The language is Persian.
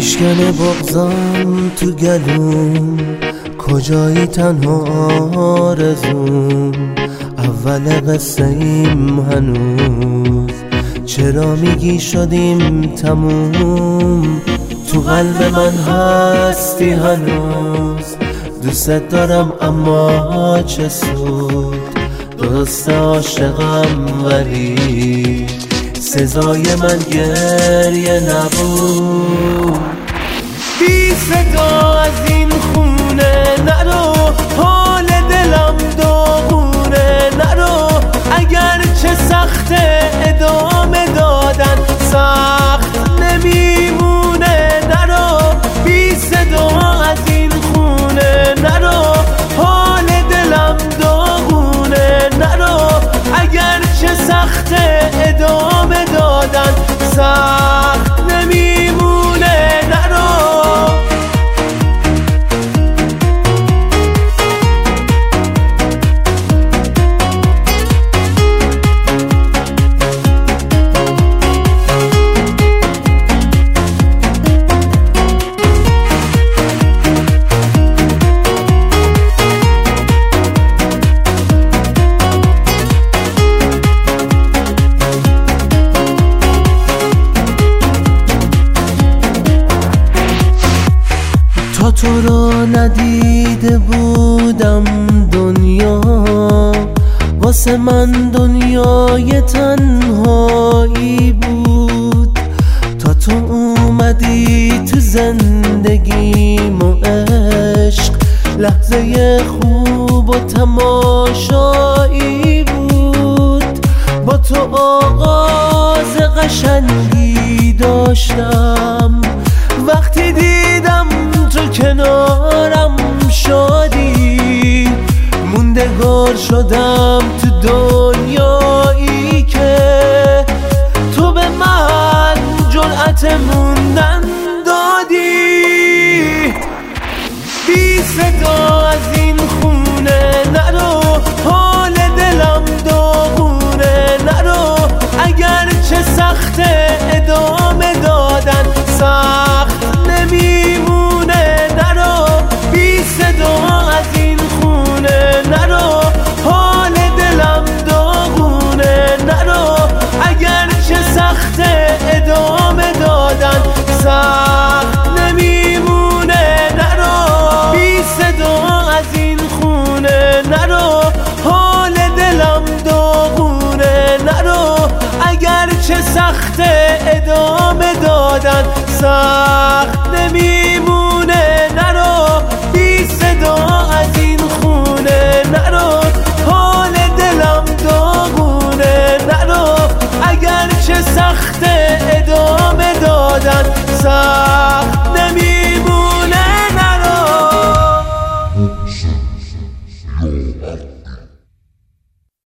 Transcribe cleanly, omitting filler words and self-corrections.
میشکنه بغضم تو گلوم، کجایی تنها آرزوم، اول قصه ایم هنوز، چرا میگی شدیم تموم؟ تو قلب من هستی هنوز، دوست دارم اما چه سود، درست عاشقم ولی سزای من گریه نبود. بی صدا از این خونه نرو، حال دلم داغونه نرو، اگر چه سخته ادامه دادن سخت نمیمونه نرو. بی صدا از این خونه نرو، حال دلم داغونه نرو، اگر چه سخته ادامه دادن سخت نمیمونه نرو. تا تو رو ندیده بودم دنیا، واسه من دنیای تنهایی بود. تا تو اومدی تو زندگیم و عشق، لحظه خوب و تماشایی بود. با تو آغاز قشنگی داشتم، وقتی دیدم تو کنارم شدی، موندگار شدم تو دنیایی که تو به من جرأت موندن دادی. بی صدا از این خونه نرو، حال دلم داغونه نرو، اگر چه سخته ادامه دادن سخت نمیمونه نرو. بی صدا از این خونه نرو، حال دلم داغونه نرو، اگر چه سخته ادامه دادن سخت نمیمونه نرو. بی صدا از این خونه نرو، حال دلم داغونه نرو، اگر چه سخته ادامه دادن سخت نمیمونه نرو. بی صدا از این خونه نرو، حال دلم داغونه نرو، اگر چه سخته